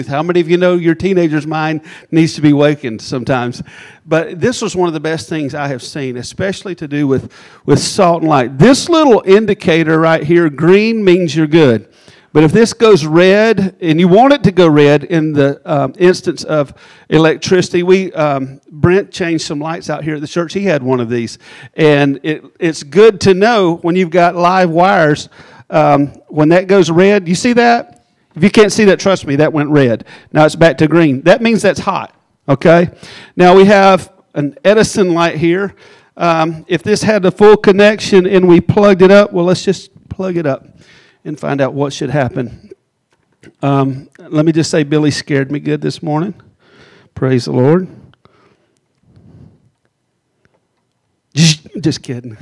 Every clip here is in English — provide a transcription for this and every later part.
How many of you know your teenager's mind needs to be wakened sometimes? But this was one of the best things I have seen, especially to do with salt and light. This little indicator right here, green, means you're good. But if this goes red, and you want it to go red in the instance of electricity, Brent changed some lights out here at the church. He had one of these. And it's good to know when you've got live wires, when that goes red, you see that? If you can't see that, trust me, that went red. Now it's back to green. That means that's hot, okay? Now we have an Edison light here. If this had a full connection and we plugged it up, well, let's just plug it up and find out what should happen. Let me just say Billy scared me good this morning. Praise the Lord. Just kidding.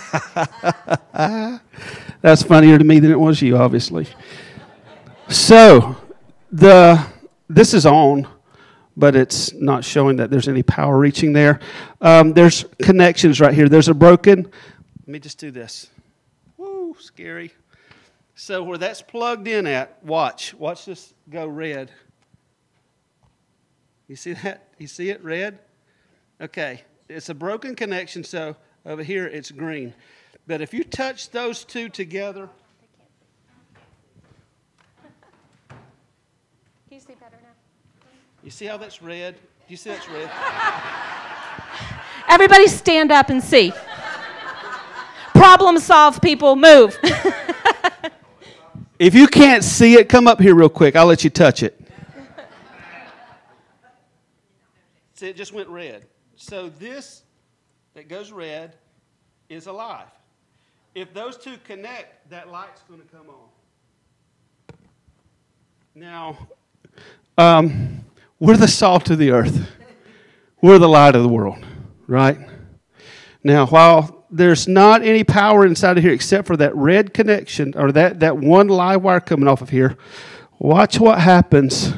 That's funnier to me than it was you, obviously. So, this is on, but it's not showing that there's any power reaching there. There's connections right here. There's a broken. Let me just do this. Woo, scary. So where that's plugged in at, watch this go red. You see that? You see it red? Okay, it's a broken connection, so over here it's green. But if you touch those two together. Can you see better now? You see how that's red? Do you see that's red? Everybody stand up and see. Problem solved, people. Move. If you can't see it, come up here real quick. I'll let you touch it. See, it just went red. So this that goes red is alive. If those two connect, that light's going to come on. Now, we're the salt of the earth. We're the light of the world, right? Now, while there's not any power inside of here except for that red connection or that one live wire coming off of here, watch what happens.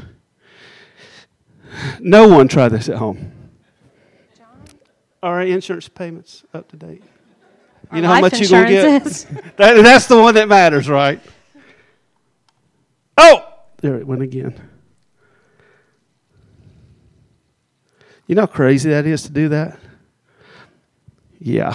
No one try this at home. Are our insurance payments up to date? You know how much you're going to get? That's the one that matters, right? Oh! There it went again. You know how crazy that is to do that? Yeah.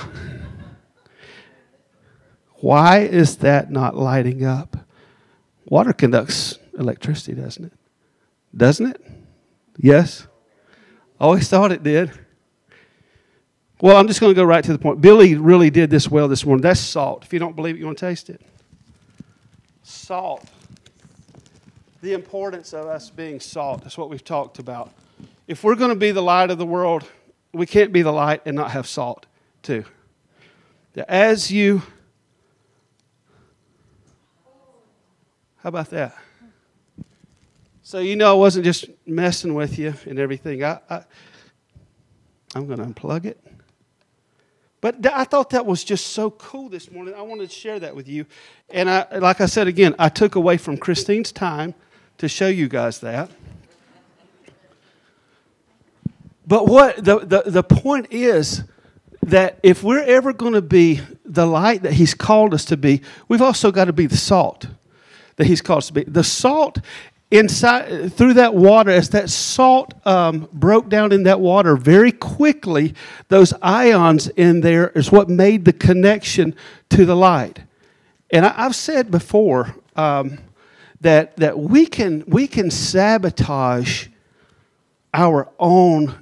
Why is that not lighting up? Water conducts electricity, doesn't it? Doesn't it? Yes? Always thought it did. Well, I'm just going to go right to the point. Billy really did this well this morning. That's salt. If you don't believe it, you want to taste it? Salt. The importance of us being salt. That's what we've talked about. If we're going to be the light of the world, we can't be the light and not have salt, too. As you... How about that? So you know I wasn't just messing with you and everything. I'm going to unplug it. But I thought that was just so cool this morning. I wanted to share that with you. And like I said again, I took away from Christine's time to show you guys that. But what the point is that if we're ever going to be the light that He's called us to be, we've also got to be the salt that He's called us to be. The salt inside through that water, as that salt broke down in that water very quickly, those ions in there is what made the connection to the light. And I've said before that we can sabotage our own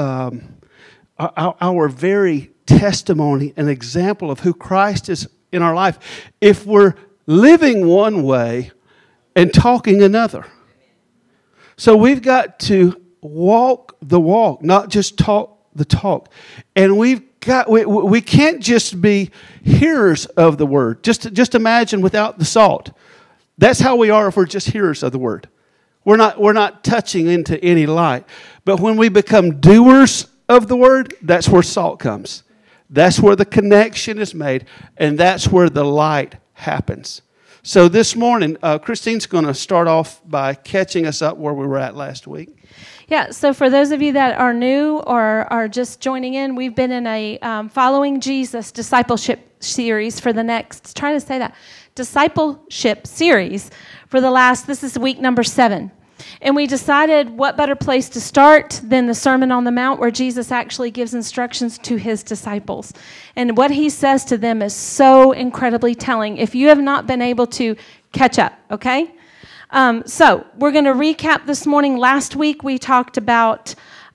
our very testimony and example of who Christ is in our life if we're living one way and talking another. So we've got to walk the walk, not just talk the talk. And we can't just be hearers of the word. Just imagine without the salt. That's how we are if we're just hearers of the word. We're not touching into any light. But when we become doers of the word, that's where salt comes. That's where the connection is made, and that's where the light happens. So this morning, Christine's going to start off by catching us up where we were at last week. Yeah, so for those of you that are new or are just joining in, we've been in a Following Jesus discipleship series for the next, discipleship series for the last, this is week number 7. And we decided what better place to start than the Sermon on the Mount, where Jesus actually gives instructions to his disciples. And what he says to them is so incredibly telling. If you have not been able to catch up, okay? So we're going to recap this morning. Last week we talked about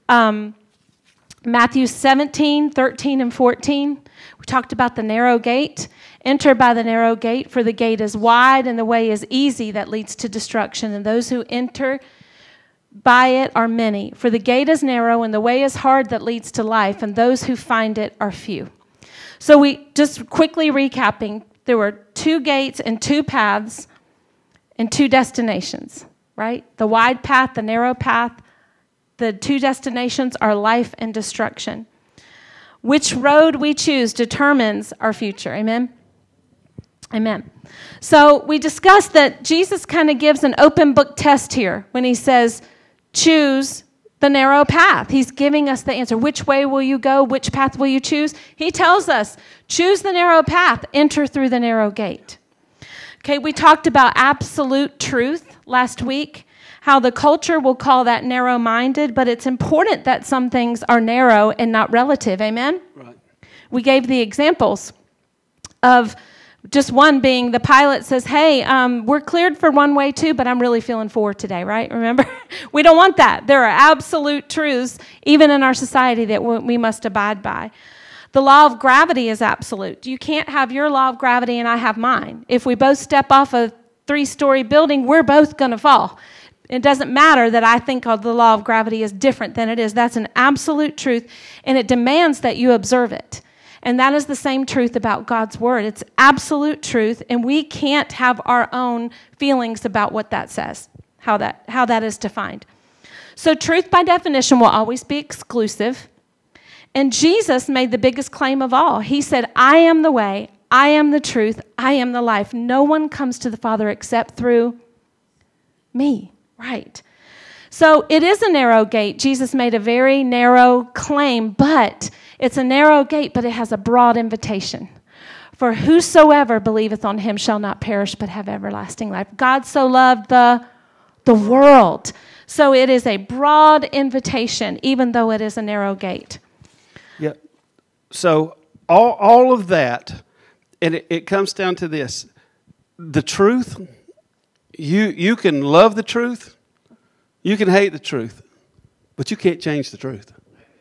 Matthew 17, 13, and 14. We talked about the narrow gate. Enter by the narrow gate, for the gate is wide and the way is easy that leads to destruction, and those who enter by it are many. For the gate is narrow and the way is hard that leads to life, and those who find it are few. So we just quickly recapping, there were 2 gates and 2 paths and 2 destinations, right? The wide path, the narrow path. The 2 destinations are life and destruction. Which road we choose determines our future. Amen? Amen. So we discussed that Jesus kind of gives an open book test here when he says, choose the narrow path. He's giving us the answer. Which way will you go? Which path will you choose? He tells us, choose the narrow path. Enter through the narrow gate. Okay, we talked about absolute truth last week, how the culture will call that narrow-minded, but it's important that some things are narrow and not relative. Amen? Right. We gave the examples of just one being the pilot says, hey, we're cleared for one way too, but I'm really feeling 4 today, right? Remember? We don't want that. There are absolute truths, even in our society, that we must abide by. The law of gravity is absolute. You can't have your law of gravity and I have mine. If we both step off a 3-story building, we're both going to fall. It doesn't matter that I think of the law of gravity is different than it is. That's an absolute truth, and it demands that you observe it. And that is the same truth about God's word. It's absolute truth, and we can't have our own feelings about what that says, how that is defined. So truth by definition will always be exclusive. And Jesus made the biggest claim of all. He said, I am the way, I am the truth, I am the life. No one comes to the Father except through me. Right. So it is a narrow gate. Jesus made a very narrow claim, but it's a narrow gate, but it has a broad invitation. For whosoever believeth on him shall not perish, but have everlasting life. God so loved the world. So it is a broad invitation, even though it is a narrow gate. Yeah. So all of that, and it comes down to this. The truth, you can love the truth, you can hate the truth, but you can't change the truth.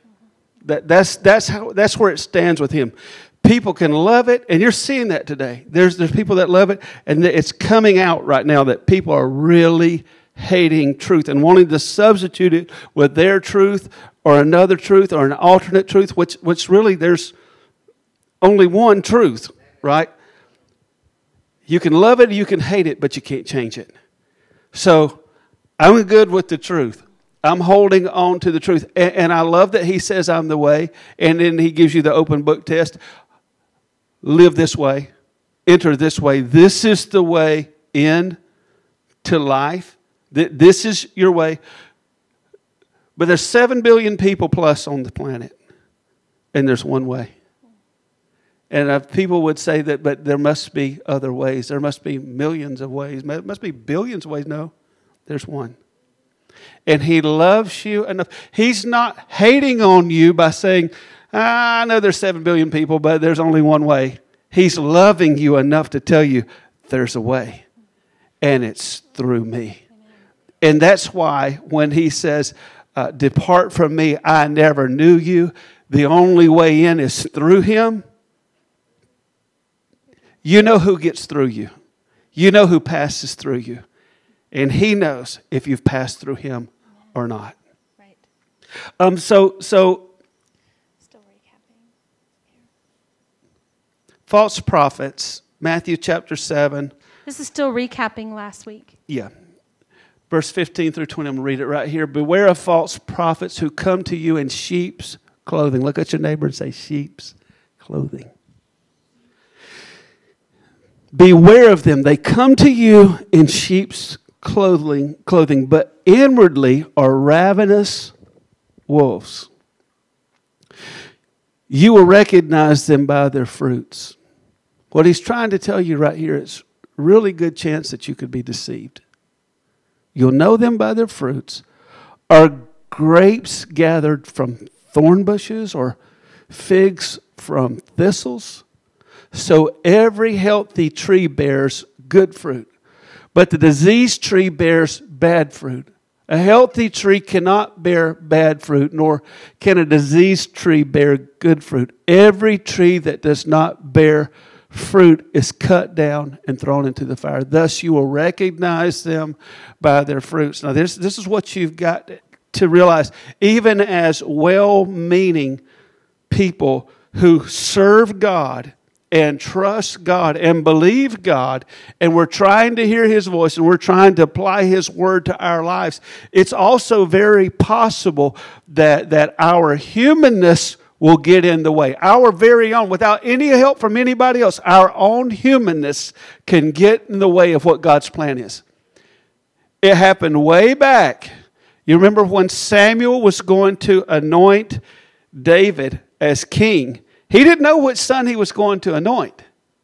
That's where it stands with him. People can love it, and you're seeing that today. There's people that love it, and it's coming out right now that people are really hating truth and wanting to substitute it with their truth or another truth or an alternate truth, which really there's only one truth, right? You can love it, you can hate it, but you can't change it. So I'm good with the truth. I'm holding on to the truth. And I love that he says I'm the way. And then he gives you the open book test. Live this way. Enter this way. This is the way in to life. This is your way. But there's 7 billion people plus on the planet. And there's one way. And people would say that, but there must be other ways. There must be millions of ways. There must be billions of ways. No, there's one. And he loves you enough. He's not hating on you by saying, I know there's 7 billion people, but there's only one way. He's loving you enough to tell you there's a way, and it's through me. And that's why when he says, depart from me, I never knew you, the only way in is through him. You know who gets through you. You know who passes through you. And he knows if you've passed through him or not. Right. So still recapping. False prophets, Matthew chapter 7. This is still recapping last week. Yeah. Verse 15 through 20, I'm going to read it right here. Beware of false prophets who come to you in sheep's clothing. Look at your neighbor and say, sheep's clothing. Beware of them. They come to you in sheep's clothing, but inwardly are ravenous wolves. You will recognize them by their fruits. What he's trying to tell you right here is really good chance that you could be deceived. You'll know them by their fruits. Are grapes gathered from thorn bushes or figs from thistles? So every healthy tree bears good fruit, but the diseased tree bears bad fruit. A healthy tree cannot bear bad fruit, nor can a diseased tree bear good fruit. Every tree that does not bear fruit is cut down and thrown into the fire. Thus you will recognize them by their fruits. Now this is what you've got to realize. Even as well-meaning people who serve God and trust God and believe God, and we're trying to hear His voice and we're trying to apply His word to our lives, it's also very possible that our humanness will get in the way. Our very own, without any help from anybody else, our own humanness can get in the way of what God's plan is. It happened way back. You remember when Samuel was going to anoint David as king? He didn't know which son he was going to anoint.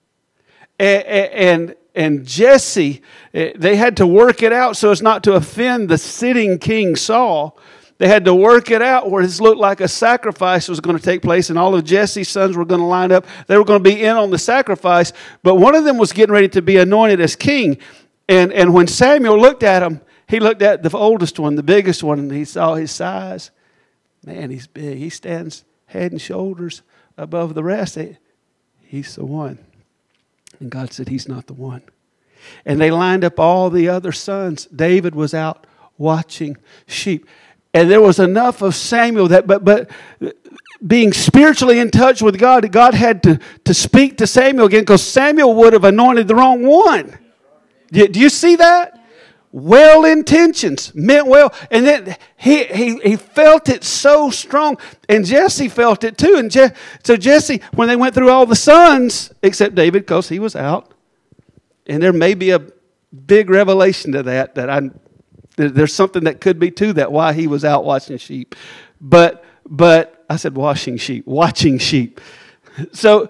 And Jesse, they had to work it out so as not to offend the sitting king Saul. They had to work it out where it looked like a sacrifice was going to take place and all of Jesse's sons were going to line up. They were going to be in on the sacrifice. But one of them was getting ready to be anointed as king. And when Samuel looked at him, he looked at the oldest one, the biggest one, and he saw his size. Man, he's big. He stands head and shoulders above the rest. He's the one. And God said, he's not the one. And they lined up all the other sons. David was out watching sheep. And there was enough of Samuel that, but being spiritually in touch with God, God had to speak to Samuel again because Samuel would have anointed the wrong one. Do you see that? Well intentions, meant well. And then he felt it so strong. And Jesse felt it too. And so Jesse, when they went through all the sons, except David, because he was out. And there may be a big revelation to that there's something that could be to that, why he was out watching sheep. But I said watching sheep. So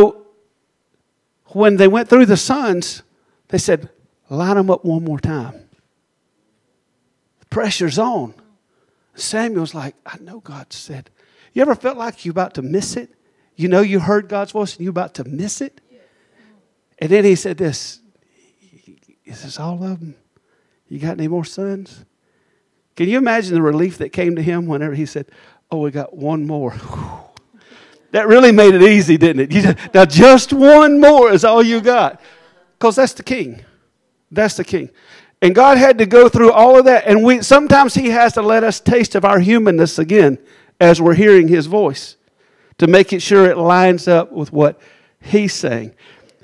when they went through the sons, they said, line them up one more time. The pressure's on. Samuel's like, I know God said. You ever felt like you're about to miss it? You know you heard God's voice and you're about to miss it? And then he said this. Is this all of them? You got any more sons? Can you imagine the relief that came to him whenever he said, oh, we got one more. Whew. That really made it easy, didn't it? Now just one more is all you got. Because that's the king. That's the king. And God had to go through all of that. And sometimes He has to let us taste of our humanness again as we're hearing His voice to make it sure it lines up with what He's saying.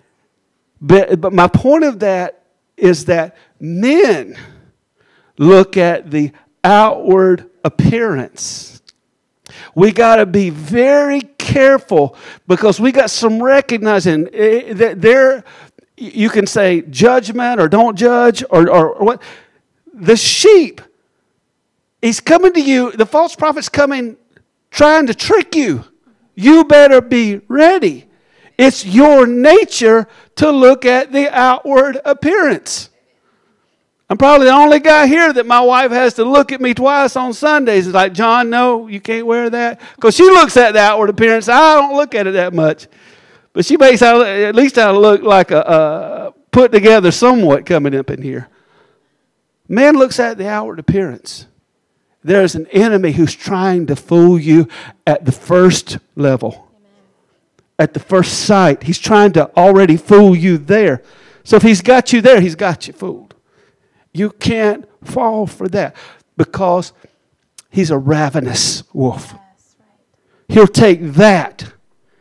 But my point of that is that men look at the outward appearance. We got to be very careful because we got some recognizing that there. You can say judgment or don't judge or what. The sheep, he's coming to you. The false prophet's coming trying to trick you. You better be ready. It's your nature to look at the outward appearance. I'm probably the only guy here that my wife has to look at me twice on Sundays. It's like, John, no, you can't wear that. Because she looks at the outward appearance. I don't look at it that much. But she makes at least I look like a put together somewhat coming up in here. Man looks at the outward appearance. There's an enemy who's trying to fool you at the first level. Amen. At the first sight. He's trying to already fool you there. So if he's got you there, he's got you fooled. You can't fall for that because he's a ravenous wolf. Yes, right. He'll take that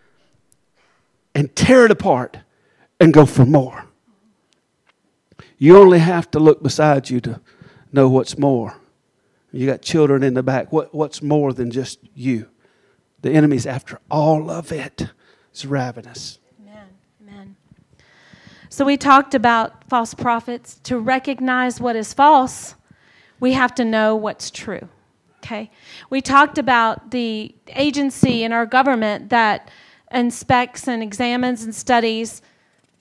and tear it apart and go for more. You only have to look beside you to know what's more. You got children in the back. What's more than just you? The enemy's after all of it. It's ravenous. Amen. Amen. So we talked about false prophets. To recognize what is false, we have to know what's true. Okay? We talked about the agency in our government that inspects and examines and studies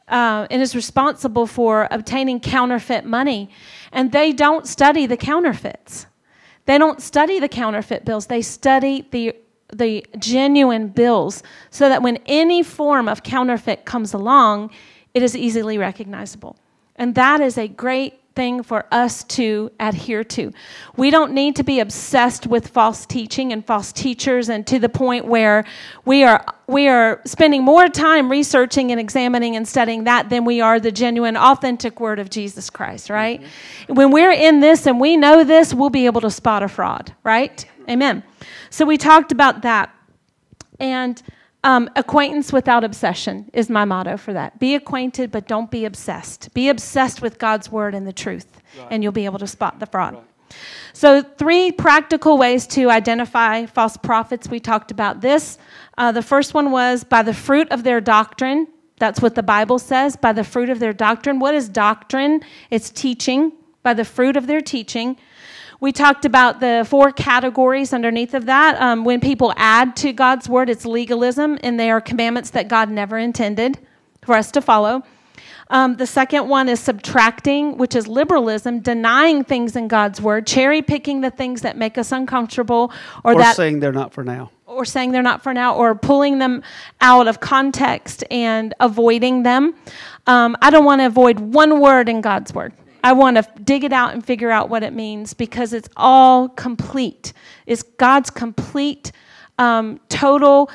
and is responsible for obtaining counterfeit money. And they don't study the counterfeits. They don't study the counterfeit bills. They study the genuine bills so that when any form of counterfeit comes along, it is easily recognizable. And that is a great thing for us to adhere to. We don't need to be obsessed with false teaching and false teachers, and to the point where we are spending more time researching and examining and studying that than we are the genuine, authentic word of Jesus Christ, right? Mm-hmm. When we're in this and we know this, we'll be able to spot a fraud, right? Amen. So we talked about that. And acquaintance without obsession is my motto for that. Be acquainted, but don't be obsessed. Be obsessed with God's word and the truth, right, and you'll be able to spot the fraud. Right. So 3 practical ways to identify false prophets. We talked about this. The first one was by the fruit of their doctrine. That's what the Bible says, by the fruit of their doctrine. What is doctrine? It's teaching, by the fruit of their teaching. We talked about the 4 categories underneath of that. When people add to God's word, it's legalism, and they are commandments that God never intended for us to follow. The second one is subtracting, which is liberalism, denying things in God's word, cherry-picking the things that make us uncomfortable. Or saying they're not for now. Or saying they're not for now, or pulling them out of context and avoiding them. I don't want to avoid one word in God's word. I want to dig it out and figure out what it means, because it's all complete. It's God's complete, total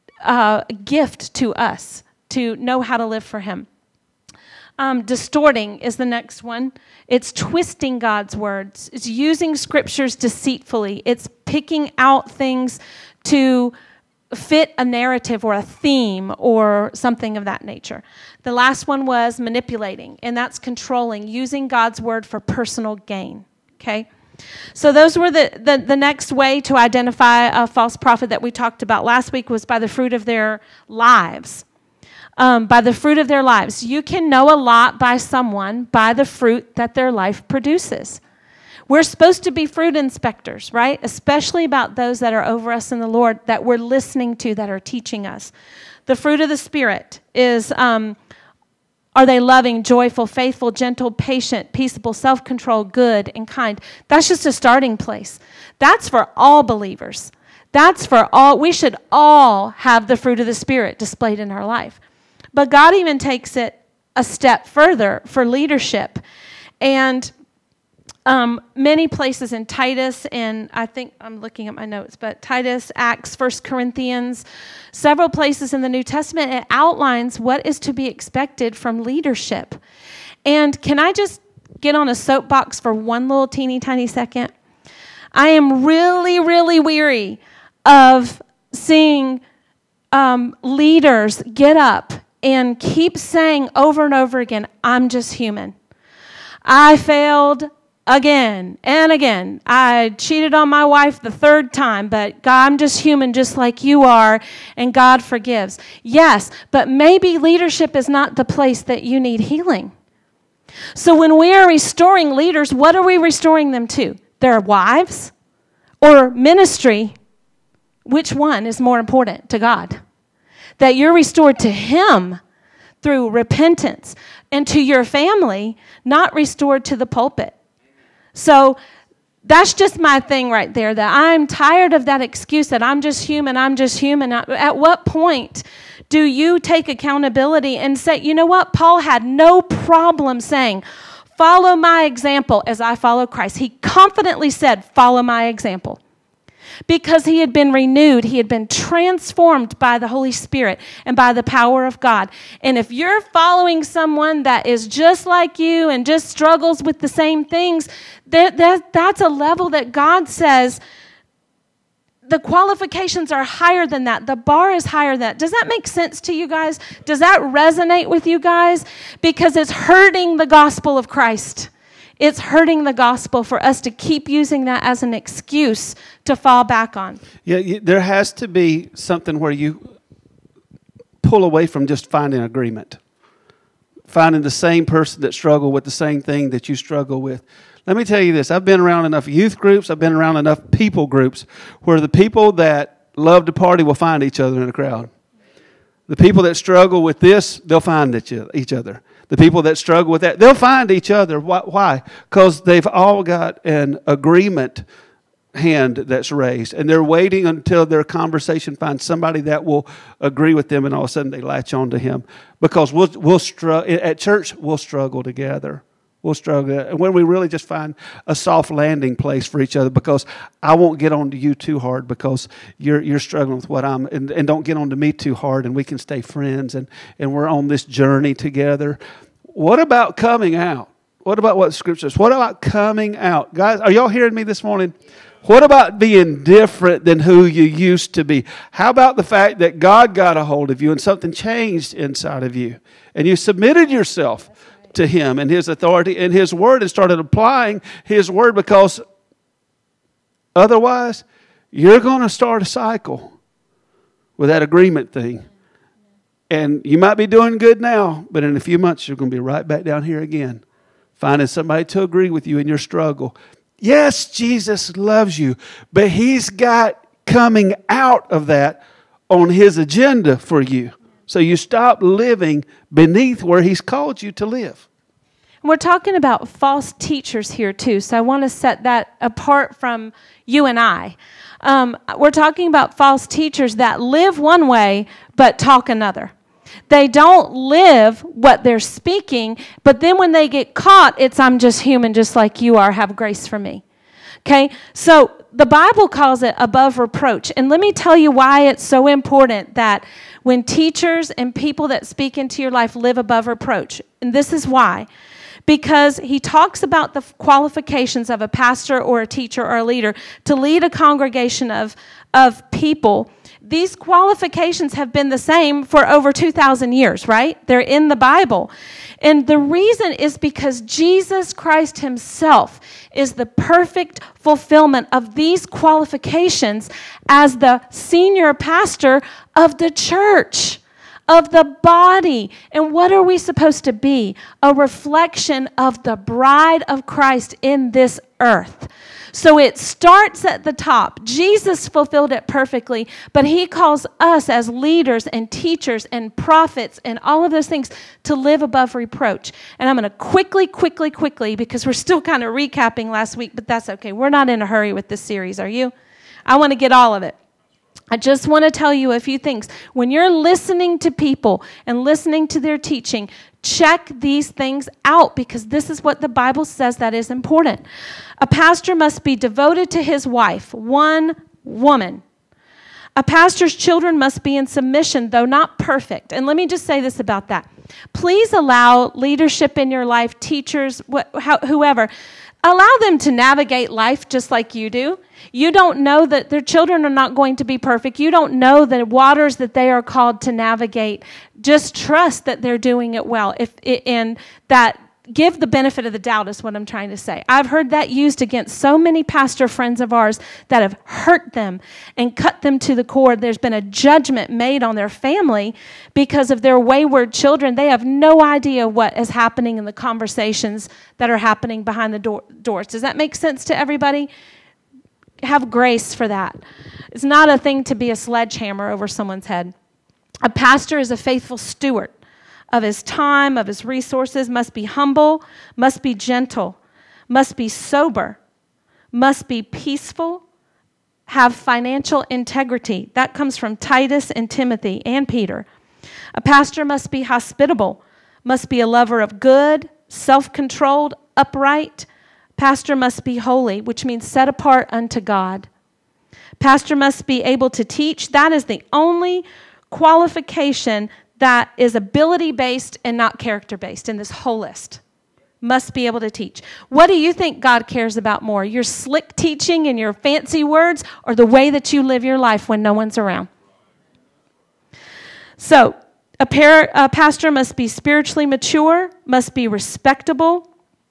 gift to us to know how to live for Him. Distorting is the next one. It's twisting God's words. It's using scriptures deceitfully. It's picking out things to fit a narrative or a theme or something of that nature. The last one was manipulating, and that's controlling, using God's word for personal gain. Okay? So those were the next way to identify a false prophet that we talked about last week, was by the fruit of their lives. By the fruit of their lives. You can know a lot by someone by the fruit that their life produces. We're supposed to be fruit inspectors, right? Especially about those that are over us in the Lord, that we're listening to, that are teaching us. The fruit of the Spirit is, are they loving, joyful, faithful, gentle, patient, peaceable, self-controlled, good, and kind? That's just a starting place. That's for all believers. That's for all. We should all have the fruit of the Spirit displayed in our life. But God even takes it a step further for leadership. And many places in Titus, and I think I'm looking at my notes, but Titus, Acts, 1 Corinthians, several places in the New Testament, it outlines what is to be expected from leadership. And can I just get on a soapbox for one little teeny tiny second? I am really, really weary of seeing leaders get up and keep saying over and over again, I'm just human. I failed again and again. I cheated on my wife the 3rd time, but God, I'm just human just like you are, and God forgives. Yes, but maybe leadership is not the place that you need healing. So when we are restoring leaders, what are we restoring them to? Their wives or ministry? Which one is more important to God? That you're restored to Him through repentance, and to your family, not restored to the pulpit. So that's just my thing right there, that I'm tired of that excuse that I'm just human, I'm just human. At what point do you take accountability and say, you know what? Paul had no problem saying, follow my example as I follow Christ. He confidently said, follow my example. Because he had been renewed, he had been transformed by the Holy Spirit and by the power of God. And if you're following someone that is just like you and just struggles with the same things, that's a level that God says the qualifications are higher than that. The bar is higher than that. Does that make sense to you guys? Does that resonate with you guys? Because it's hurting the gospel of Christ. It's hurting the gospel for us to keep using that as an excuse to fall back on. Yeah, there has to be something where you pull away from just finding agreement. Finding the same person that struggled with the same thing that you struggle with. Let me tell you this. I've been around enough youth groups. I've been around enough people groups where the people that love to party will find each other in a crowd. The people that struggle with this, they'll find each other. The people that struggle with that, they'll find each other. Why? Because they've all got an agreement hand that's raised, and they're waiting until their conversation finds somebody that will agree with them, and all of a sudden they latch on to him. Because we'll struggle at church. We'll struggle together. We'll struggle, and when we really just find a soft landing place for each other, because I won't get on to you too hard because you're struggling with what I'm, and don't get on to me too hard, and we can stay friends, and we're on this journey together. What about coming out? What about what Scripture says? What about coming out? Guys, are y'all hearing me this morning? What about being different than who you used to be? How about the fact that God got a hold of you and something changed inside of you, and you submitted yourself to Him and His authority and His Word and started applying His Word, because otherwise you're going to start a cycle with that agreement thing. And you might be doing good now, but in a few months you're going to be right back down here again, finding somebody to agree with you in your struggle. Yes, Jesus loves you, but He's got coming out of that on His agenda for you. So you stop living beneath where He's called you to live. We're talking about false teachers here too, so I want to set that apart from you and I. We're talking about false teachers that live one way but talk another. They don't live what they're speaking, but then when they get caught, it's I'm just human just like you are, have grace for me. Okay, so the Bible calls it above reproach. And let me tell you why it's so important that when teachers and people that speak into your life live above reproach. And this is why. Because he talks about the qualifications of a pastor or a teacher or a leader to lead a congregation of people. These qualifications have been the same for over 2,000 years, right? They're in the Bible. And the reason is because Jesus Christ Himself is the perfect fulfillment of these qualifications as the senior pastor of the church, of the body. And what are we supposed to be? A reflection of the bride of Christ in this earth. So it starts at the top. Jesus fulfilled it perfectly, but He calls us as leaders and teachers and prophets and all of those things to live above reproach. And I'm going to quickly, because we're still kind of recapping last week, but that's okay. We're not in a hurry with this series, are you? I want to get all of it. I just want to tell you a few things. When you're listening to people and listening to their teaching, check these things out, because this is what the Bible says that is important. A pastor must be devoted to his wife, one woman. A pastor's children must be in submission, though not perfect. And let me just say this about that. Please allow leadership in your life, teachers, whoever, allow them to navigate life just like you do. You don't know that their children are not going to be perfect. You don't know the waters that they are called to navigate. Just trust that they're doing it well. And that give the benefit of the doubt is what I'm trying to say. I've heard that used against so many pastor friends of ours that have hurt them and cut them to the core. There's been a judgment made on their family because of their wayward children. They have no idea what is happening in the conversations that are happening behind the doors. Does that make sense to everybody? Have grace for that. It's not a thing to be a sledgehammer over someone's head. A pastor is a faithful steward of his time, of his resources, must be humble, must be gentle, must be sober, must be peaceful, have financial integrity. That comes from Titus and Timothy and Peter. A pastor must be hospitable, must be a lover of good, self-controlled, upright. Pastor must be holy, which means set apart unto God. Pastor must be able to teach. That is the only qualification that is ability-based and not character-based in this whole list. Must be able to teach. What do you think God cares about more? Your slick teaching and your fancy words, or the way that you live your life when no one's around? So, a pastor must be spiritually mature, must be respectable.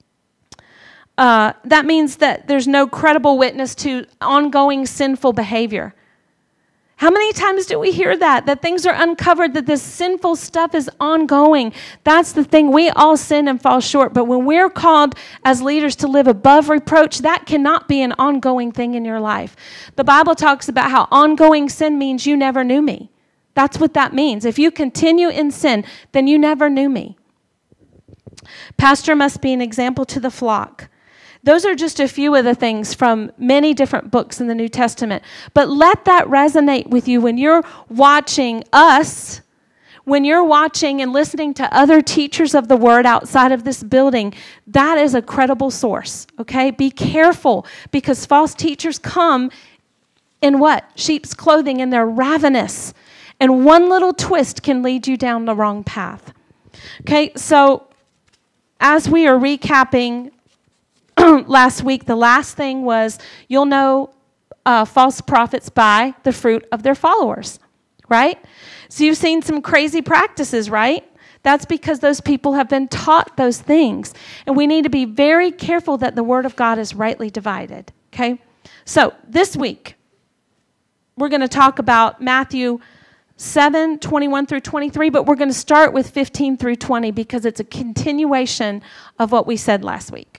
That means that there's no credible witness to ongoing sinful behavior. How many times do we hear that things are uncovered, that this sinful stuff is ongoing? That's the thing. We all sin and fall short. But when we're called as leaders to live above reproach, that cannot be an ongoing thing in your life. The Bible talks about how ongoing sin means you never knew me. That's what that means. If you continue in sin, then you never knew me. Pastor must be an example to the flock. Those are just a few of the things from many different books in the New Testament. But let that resonate with you when you're watching us, when you're watching and listening to other teachers of the word outside of this building. That is a credible source, okay? Be careful, because false teachers come in what? Sheep's clothing, and they're ravenous. And one little twist can lead you down the wrong path. Okay, so as we are recapping last week, the last thing was, you'll know false prophets by the fruit of their followers, right? So you've seen some crazy practices, right? That's because those people have been taught those things. And we need to be very careful that the word of God is rightly divided, okay? So this week, we're going to talk about Matthew 7, 21 through 23, but we're going to start with 15 through 20 because it's a continuation of what we said last week.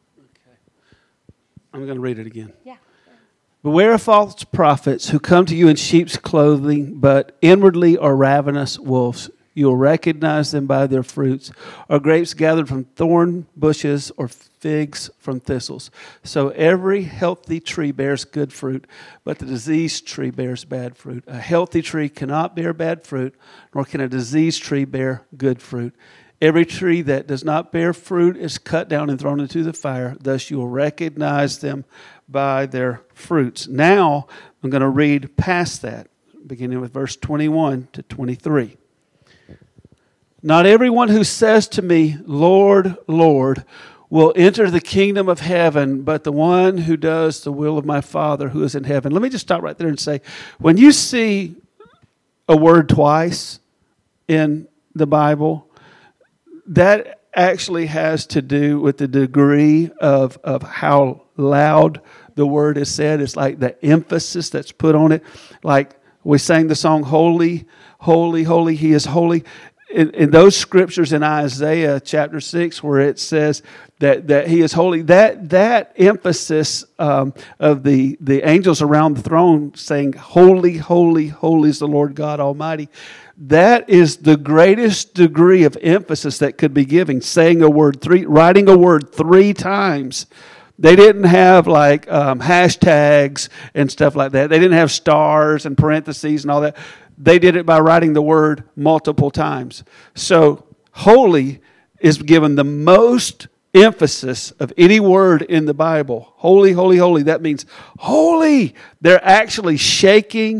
I'm going to read it again. Yeah. Beware of false prophets who come to you in sheep's clothing, but inwardly are ravenous wolves. You will recognize them by their fruits. Are grapes gathered from thorn bushes or figs from thistles? So every healthy tree bears good fruit, but the diseased tree bears bad fruit. A healthy tree cannot bear bad fruit, nor can a diseased tree bear good fruit. Every tree that does not bear fruit is cut down and thrown into the fire. Thus you will recognize them by their fruits. Now I'm going to read past that, beginning with verse 21 to 23. Not everyone who says to me, Lord, Lord, will enter the kingdom of heaven, but the one who does the will of my Father who is in heaven. Let me just stop right there and say, when you see a word twice in the Bible, that actually has to do with the degree of how loud the word is said. It's like the emphasis that's put on it. Like we sang the song, Holy, Holy, Holy, He is holy. In those scriptures in Isaiah chapter 6 where it says that He is holy, that emphasis of the angels around the throne saying, Holy, Holy, Holy is the Lord God Almighty, that is the greatest degree of emphasis that could be given, saying a word writing a word 3 times. They didn't have like hashtags and stuff like that. They didn't have stars and parentheses and all that. They did it by writing the word multiple times. So holy is given the most emphasis of any word in the Bible. Holy, holy, holy. That means holy. They're actually shaking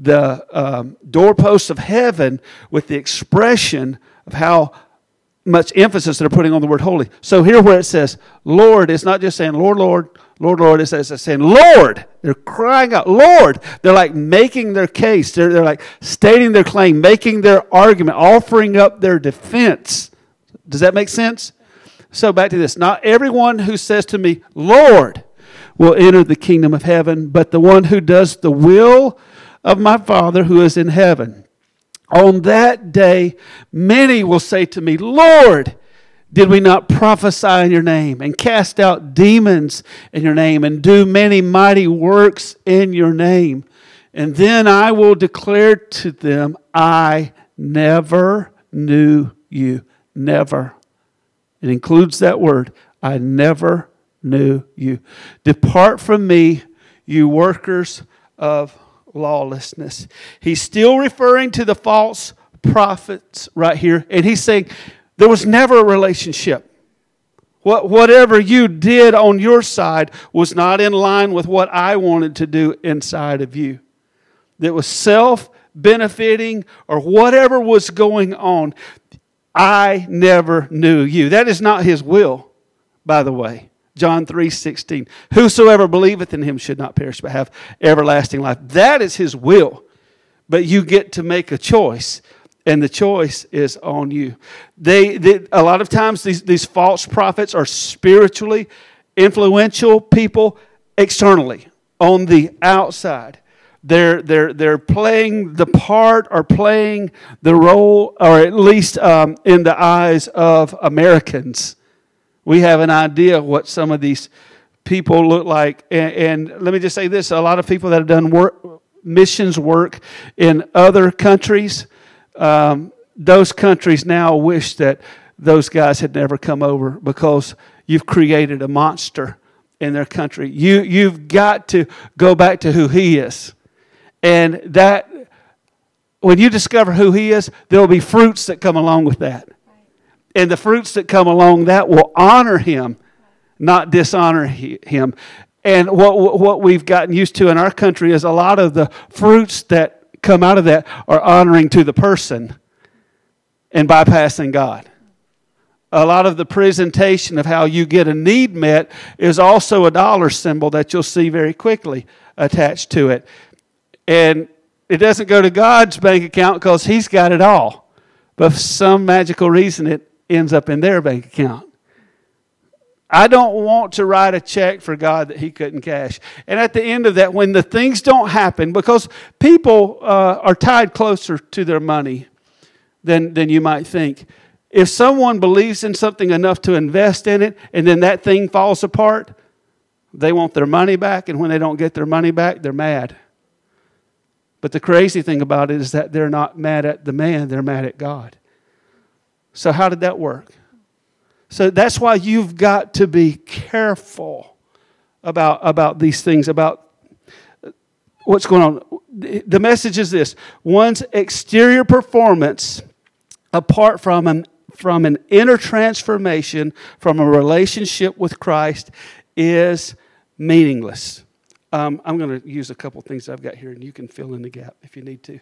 the doorposts of heaven with the expression of how much emphasis they're putting on the word holy. So here where it says Lord, it's not just saying Lord, Lord, Lord, Lord. It's saying Lord. They're crying out, Lord. They're like making their case. They're like stating their claim, making their argument, offering up their defense. Does that make sense? So back to this. Not everyone who says to me, Lord, will enter the kingdom of heaven, but the one who does the will of my Father who is in heaven. On that day, many will say to me, Lord, did we not prophesy in your name and cast out demons in your name and do many mighty works in your name? And then I will declare to them, I never knew you. Never. It includes that word. I never knew you. Depart from me, you workers of lawlessness. He's still referring to the false prophets right here. And he's saying there was never a relationship. Whatever you did on your side was not in line with what I wanted to do inside of you. That was self-benefiting or whatever was going on. I never knew you. That is not His will, by the way. John 3:16. Whosoever believeth in Him should not perish but have everlasting life. That is His will. But you get to make a choice. And the choice is on you. A lot of times these false prophets are spiritually influential people externally, on the outside. They're playing the part or playing the role, or at least in the eyes of Americans. We have an idea of what some of these people look like. And let me just say this. A lot of people that have done missions work in other countries, those countries now wish that those guys had never come over because you've created a monster in their country. You've got to go back to who He is. And that, when you discover who He is, there will be fruits that come along with that. And the fruits that come along that will honor Him, not dishonor Him. And what we've gotten used to in our country is a lot of the fruits that come out of that are honoring to the person and bypassing God. A lot of the presentation of how you get a need met is also a dollar symbol that you'll see very quickly attached to it. And it doesn't go to God's bank account because He's got it all. But for some magical reason, it ends up in their bank account. I don't want to write a check for God that He couldn't cash. And at the end of that, when the things don't happen, because people are tied closer to their money than you might think. If someone believes in something enough to invest in it, and then that thing falls apart, they want their money back, and when they don't get their money back, they're mad. But the crazy thing about it is that they're not mad at the man, they're mad at God. So how did that work? So that's why you've got to be careful about these things, about what's going on. The message is this: one's exterior performance, apart from an inner transformation, from a relationship with Christ, is meaningless. I'm going to use a couple things I've got here, and you can fill in the gap if you need to.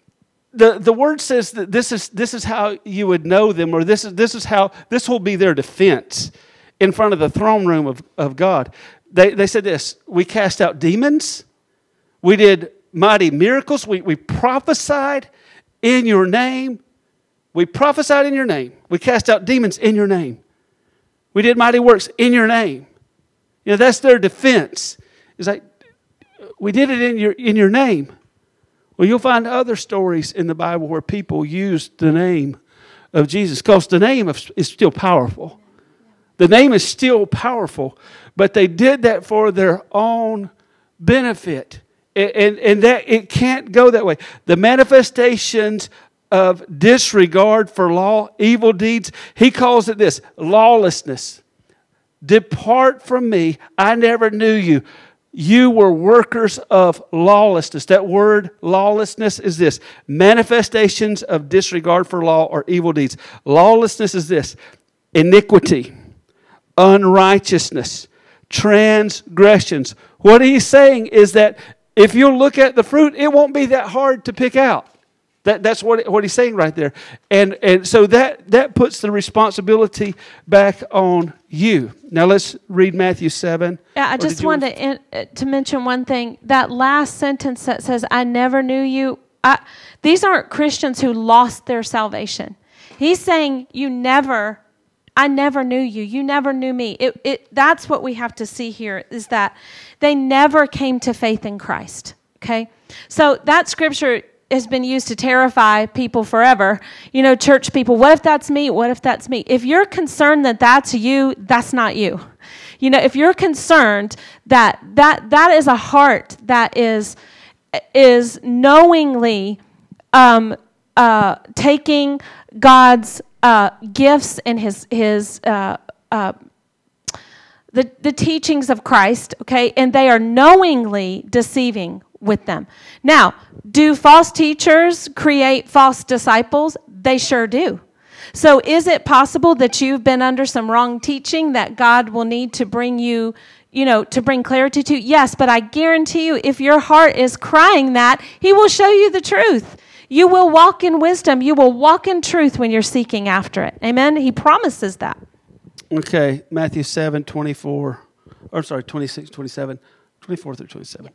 The word says that this is how you would know them, or this is how this will be their defense in front of the throne room of God. They said this: we cast out demons, we did mighty miracles, we prophesied in your name. We prophesied in your name. We cast out demons in your name. We did mighty works in your name. You know, that's their defense. It's like, we did it in your name. Well, you'll find other stories in the Bible where people used the name of Jesus, because the name is still powerful. The name is still powerful, but they did that for their own benefit. And that it can't go that way. The manifestations of disregard for law, evil deeds, he calls it this: lawlessness. Depart from me, I never knew you. You were workers of lawlessness. That word lawlessness is this: manifestations of disregard for law or evil deeds. Lawlessness is this: iniquity, unrighteousness, transgressions. What he's saying is that if you look at the fruit, it won't be that hard to pick out. That's what he's saying right there. And so that puts the responsibility back on you. Now let's read Matthew 7. Yeah, I just wanted to mention one thing. That last sentence that says, I never knew you. These aren't Christians who lost their salvation. He's saying, I never knew you. You never knew me. That's what we have to see here, is that they never came to faith in Christ. Okay? So that scripture has been used to terrify people forever. You know, church people, what if that's me? What if that's me? If you're concerned that that's you, that's not you. You know, if you're concerned that is a heart that is knowingly taking God's gifts and his the teachings of Christ, okay, and they are knowingly deceiving with them. Now, do false teachers create false disciples? They sure do. So is it possible that you've been under some wrong teaching that God will need to bring you, to bring clarity to? Yes, but I guarantee you, if your heart is crying that, He will show you the truth. You will walk in wisdom. You will walk in truth when you're seeking after it. Amen? He promises that. Okay, Matthew 7, 24, or sorry, 26, 27, 24 through 27.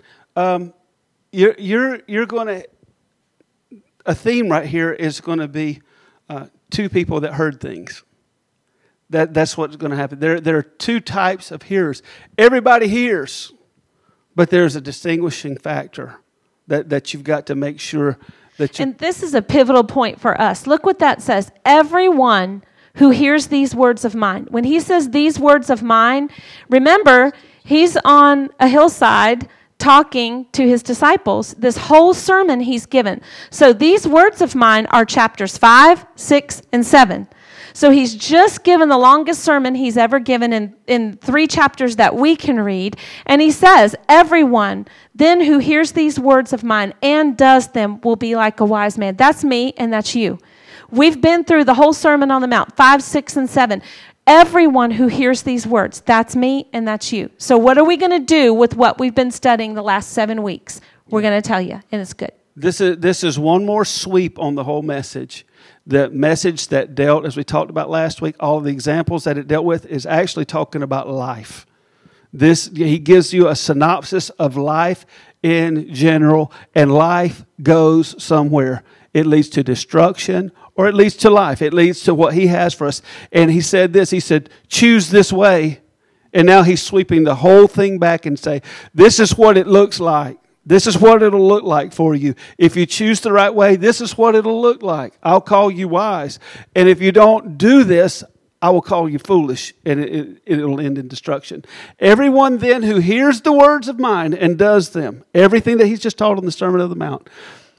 You're going to, a theme right here is going to be two people that heard things. That's what's going to happen. There are two types of hearers. Everybody hears, but there's a distinguishing factor that you've got to make sure that you... And this is a pivotal point for us. Look what that says. Everyone who hears these words of mine. When he says these words of mine, remember, he's on a hillside. talking to his disciples. This whole sermon he's given. So these words of mine are chapters 5, 6, and 7. So he's just given the longest sermon he's ever given in 3 chapters that we can read. And he says, everyone then who hears these words of mine and does them will be like a wise man. That's me and that's you. We've been through the whole Sermon on the Mount, 5, 6, and 7. Everyone who hears these words, that's me and that's you. So what are we going to do with what we've been studying the last 7 weeks? We're going to tell you, and it's good. This is one more sweep on the whole message. The message that dealt, as we talked about last week, all of the examples that it dealt with is actually talking about life. He gives you a synopsis of life in general, and life goes somewhere. It leads to destruction, or it leads to life. It leads to what he has for us. And he said this, he said, choose this way. And now he's sweeping the whole thing back and say, this is what it looks like. This is what it'll look like for you. If you choose the right way, this is what it'll look like. I'll call you wise. And if you don't do this, I will call you foolish, and it'll end in destruction. Everyone then who hears the words of mine and does them, everything that he's just taught on the Sermon on the Mount,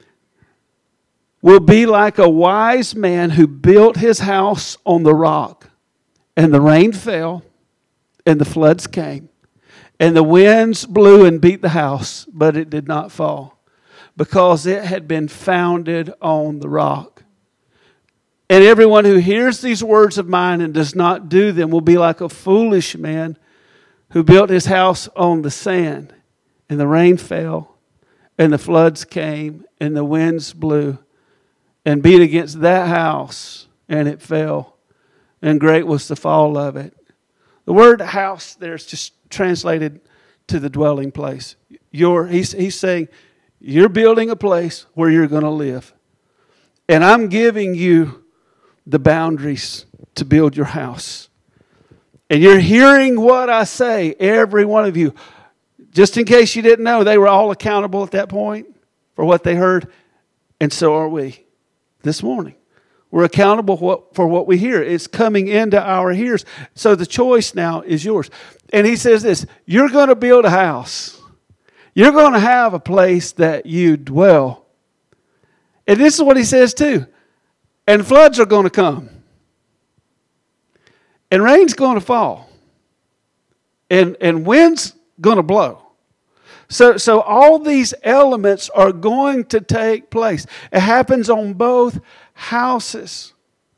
will be like a wise man who built his house on the rock. And the rain fell, and the floods came. And the winds blew and beat the house, but it did not fall, because it had been founded on the rock. And everyone who hears these words of mine and does not do them will be like a foolish man who built his house on the sand. And the rain fell, and the floods came, and the winds blew and beat against that house, and it fell. And great was the fall of it. The word house there is just translated to the dwelling place. He's saying, you're building a place where you're going to live. And I'm giving you the boundaries to build your house. And you're hearing what I say, every one of you. Just in case you didn't know, they were all accountable at that point for what they heard. And so are we this morning. We're accountable for what we hear. It's coming into our ears. So the choice now is yours. And he says this, you're going to build a house. You're going to have a place that you dwell. And this is what he says too. And floods are going to come. And rain's going to fall. And wind's going to blow. So all these elements are going to take place. It happens on both houses.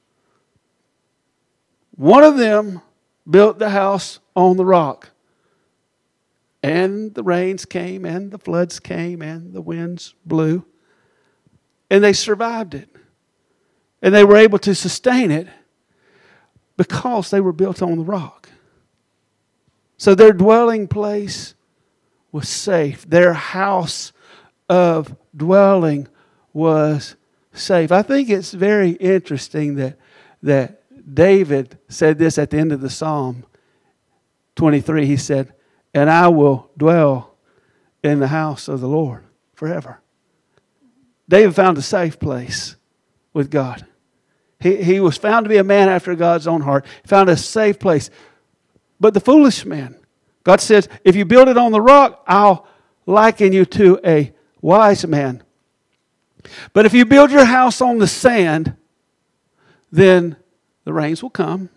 One of them built the house on the rock. And the rains came, and the floods came, and the winds blew. And they survived it. And they were able to sustain it because they were built on the rock. So their dwelling place was safe. Their house of dwelling was safe. I think it's very interesting that David said this at the end of the Psalm 23. He said, and I will dwell in the house of the Lord forever. David found a safe place with God. He was found to be a man after God's own heart. He found a safe place. But the foolish man, God says, if you build it on the rock, I'll liken you to a wise man. But if you build your house on the sand, then the rains will come.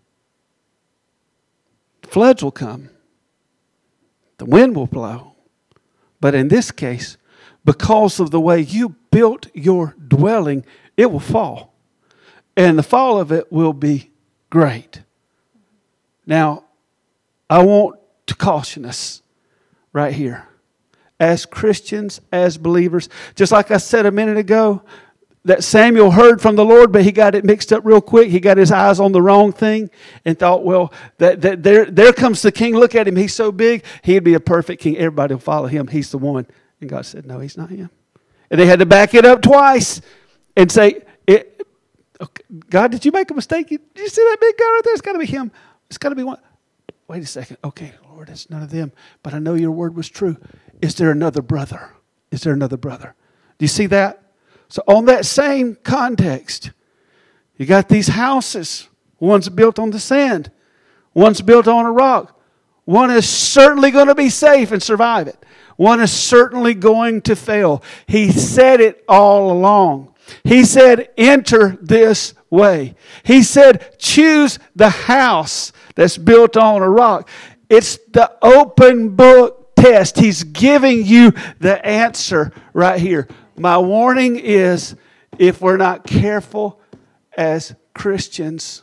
The floods will come. The wind will blow. But in this case, because of the way you built your dwelling, it will fall. And the fall of it will be great. Now, I want to caution us right here. As Christians, as believers, just like I said a minute ago, that Samuel heard from the Lord, but he got it mixed up real quick. He got his eyes on the wrong thing and thought, well, that there comes the king. Look at him. He's so big. He'd be a perfect king. Everybody will follow him. He's the one. And God said, no, he's not him. And they had to back it up twice and say, okay, God, did you make a mistake? Did you see that big guy right there? It's got to be him. It's got to be one. Wait a second. Okay, Lord, it's none of them. But I know your word was true. Is there another brother? Is there another brother? Do you see that? So on that same context, you got these houses. One's built on the sand. One's built on a rock. One is certainly going to be safe and survive it. One is certainly going to fail. He said it all along. He said, enter this way. He said, choose the house that's built on a rock. It's the open book test. He's giving you the answer right here. My warning is, if we're not careful as Christians,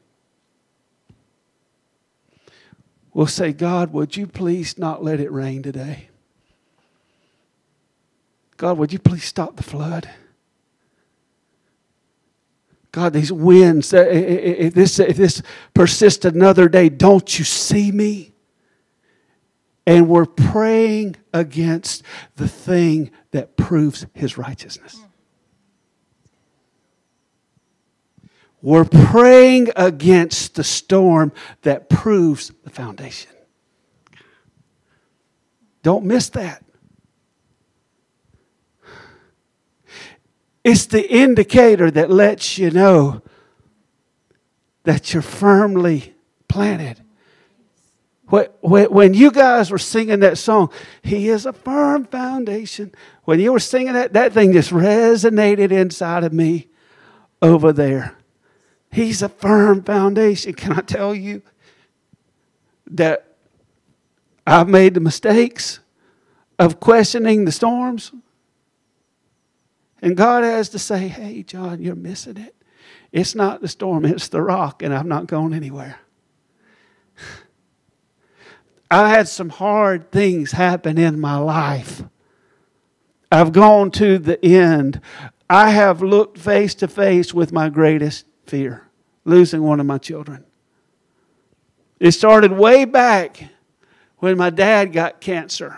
we'll say, God, would you please not let it rain today? God, would you please stop the flood? God, these winds, if this persists another day, don't you see me? And we're praying against the thing that proves His righteousness. We're praying against the storm that proves the foundation. Don't miss that. It's the indicator that lets you know that you're firmly planted. When you guys were singing that song, He is a firm foundation. When you were singing that thing just resonated inside of me over there. He's a firm foundation. Can I tell you that I've made the mistakes of questioning the storms? And God has to say, hey, John, you're missing it. It's not the storm, it's the rock, and I'm not going anywhere. I had some hard things happen in my life. I've gone to the end. I have looked face to face with my greatest fear, losing one of my children. It started way back when my dad got cancer.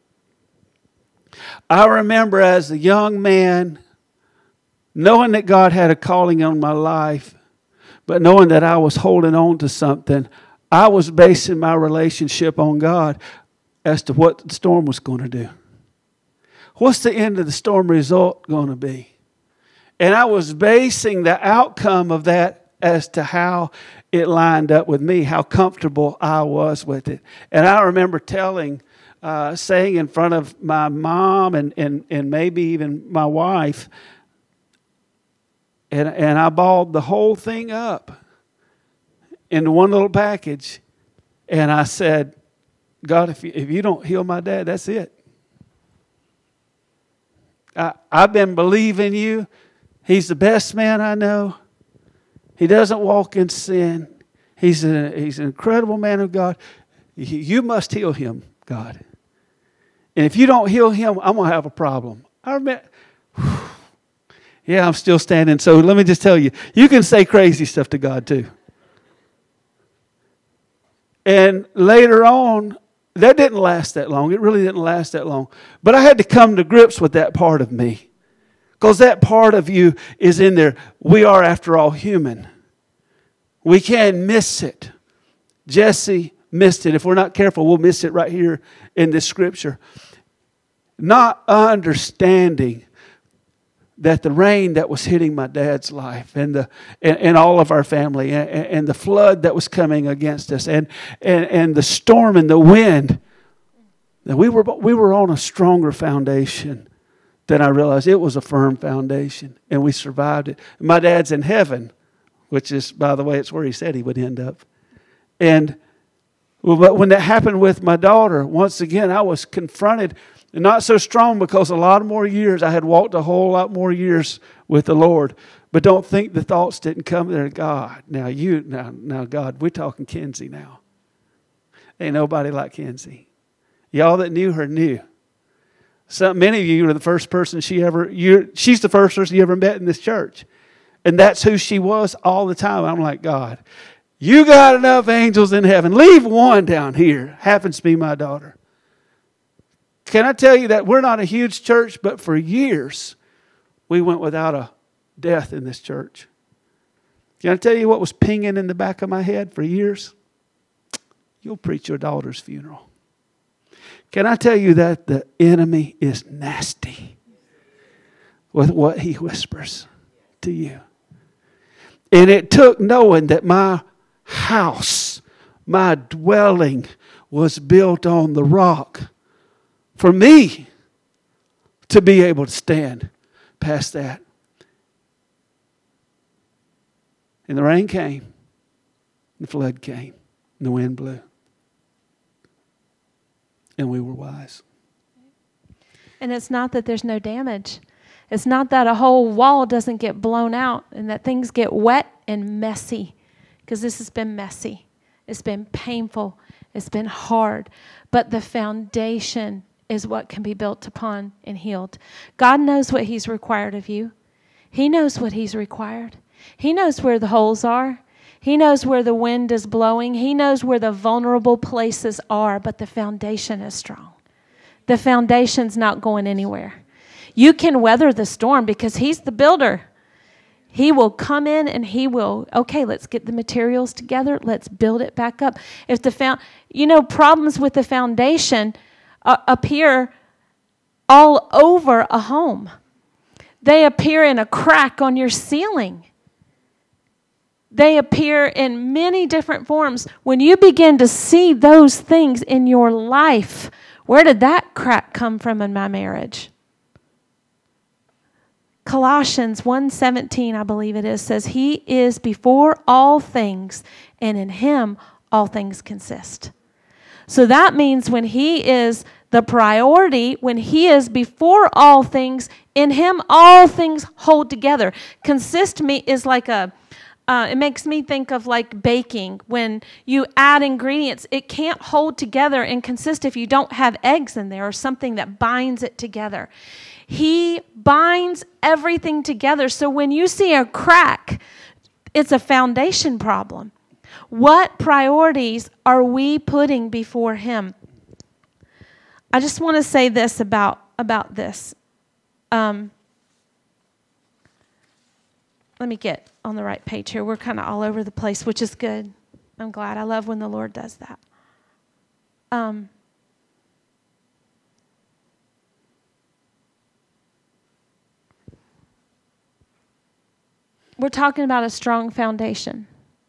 I remember as a young man, knowing that God had a calling on my life, but knowing that I was holding on to something, I was basing my relationship on God as to what the storm was going to do. What's the end of the storm result going to be? And I was basing the outcome of that as to how it lined up with me, how comfortable I was with it. And I remember saying in front of my mom and maybe even my wife, and I balled the whole thing up into one little package. And I said, God, if you don't heal my dad, that's it. I've been believing you. He's the best man I know. He doesn't walk in sin. He's an incredible man of God. You must heal him, God. And if you don't heal him, I'm going to have a problem. I remember, yeah, I'm still standing. So let me just tell you, you can say crazy stuff to God too. And later on, that didn't last that long. It really didn't last that long. But I had to come to grips with that part of me. Because that part of you is in there. We are, after all, human. We can miss it. Jesse missed it. If we're not careful, we'll miss it right here in this scripture. Not understanding that the rain that was hitting my dad's life and all of our family and the flood that was coming against us and the storm and the wind, that we were on a stronger foundation than I realized. It was a firm foundation, and we survived it. My dad's in heaven, which is, by the way, it's where he said he would end up. But when that happened with my daughter, once again, I was confronted. And not so strong because a lot more years, I had walked a whole lot more years with the Lord. But don't think the thoughts didn't come there. God, now God, we're talking Kenzie now. Ain't nobody like Kenzie. Y'all that knew her knew. Many of you are the first person she's the first person you ever met in this church. And that's who she was all the time. I'm like, God, you got enough angels in heaven. Leave one down here. Happens to be my daughter. Can I tell you that we're not a huge church, but for years we went without a death in this church. Can I tell you what was pinging in the back of my head for years? You'll preach your daughter's funeral. Can I tell you that the enemy is nasty with what he whispers to you? And it took knowing that my house, my dwelling was built on the rock for me to be able to stand past that. And the rain came, the flood came, and the wind blew. And we were wise. And it's not that there's no damage. It's not that a whole wall doesn't get blown out and that things get wet and messy. Because this has been messy. It's been painful. It's been hard. But the foundation is what can be built upon and healed. God knows what He's required of you. He knows what He's required. He knows where the holes are. He knows where the wind is blowing. He knows where the vulnerable places are, but the foundation is strong. The foundation's not going anywhere. You can weather the storm because He's the builder. He will come in and He will, okay, let's get the materials together. Let's build it back up. If problems with the foundation appear all over a home. They appear in a crack on your ceiling. They appear in many different forms. When you begin to see those things in your life, where did that crack come from in my marriage? Colossians 1:17, I believe it is, says, He is before all things, and in Him all things consist. So that means when He is the priority, when He is before all things, in Him all things hold together. Consist me is like it makes me think of like baking. When you add ingredients, it can't hold together and consist if you don't have eggs in there or something that binds it together. He binds everything together. So when you see a crack, it's a foundation problem. What priorities are we putting before Him? I just want to say this about this. Let me get on the right page here. We're kind of all over the place, which is good. I'm glad. I love when the Lord does that. We're talking about a strong foundation.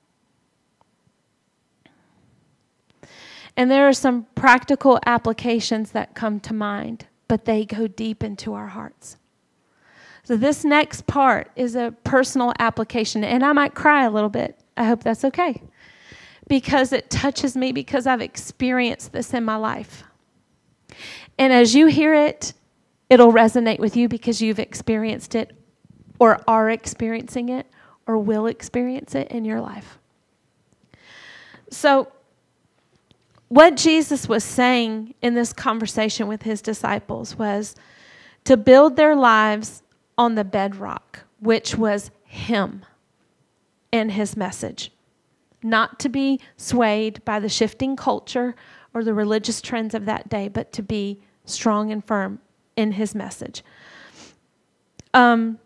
And there are some practical applications that come to mind, but they go deep into our hearts. So this next part is a personal application, and I might cry a little bit. I hope that's okay, because it touches me because I've experienced this in my life. And as you hear it, it'll resonate with you because you've experienced it or are experiencing it or will experience it in your life. So what Jesus was saying in this conversation with His disciples was to build their lives on the bedrock, which was Him and His message. Not to be swayed by the shifting culture or the religious trends of that day, but to be strong and firm in His message. The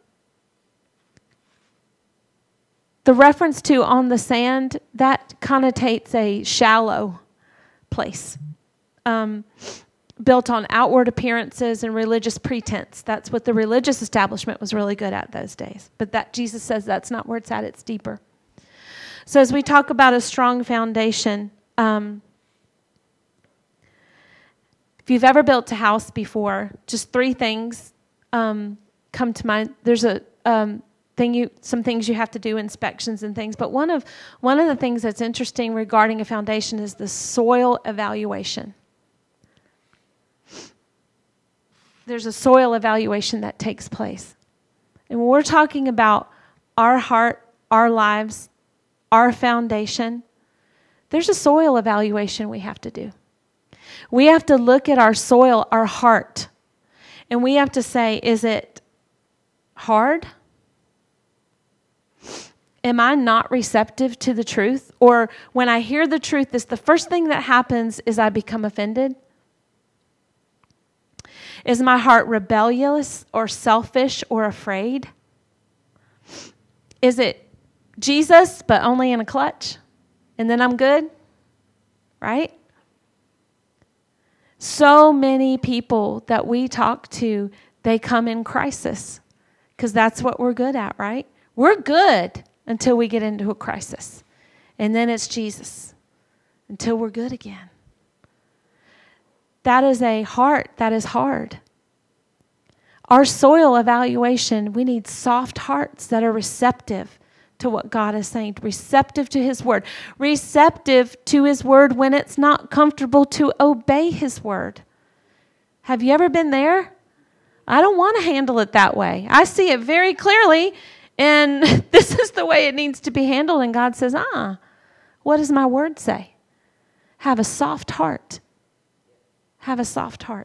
reference to on the sand, that connotates a shallow place. Built on outward appearances and religious pretense. That's what the religious establishment was really good at those days. But that Jesus says that's not where it's at, it's deeper. So as we talk about a strong foundation, if you've ever built a house before, just 3 things come to mind. There's some things you have to do, inspections and things. But one of the things that's interesting regarding a foundation is the soil evaluation. There's a soil evaluation that takes place. And when we're talking about our heart, our lives, our foundation, there's a soil evaluation we have to do. We have to look at our soil, our heart, and we have to say, is it hard? Am I not receptive to the truth? Or when I hear the truth, the first thing that happens is I become offended? Is my heart rebellious or selfish or afraid? Is it Jesus, but only in a clutch? And then I'm good? Right? So many people that we talk to, they come in crisis because that's what we're good at, right? We're good until we get into a crisis. And then it's Jesus until we're good again. that is a heart that is hard. Our soil evaluation, we need soft hearts that are receptive to what God is saying, receptive to His word, receptive to His word when it's not comfortable to obey His word. Have you ever been there? I don't want to handle it that way. I see it very clearly, and this is the way it needs to be handled. And God says, what does my word say? Have a soft heart. Have a soft heart.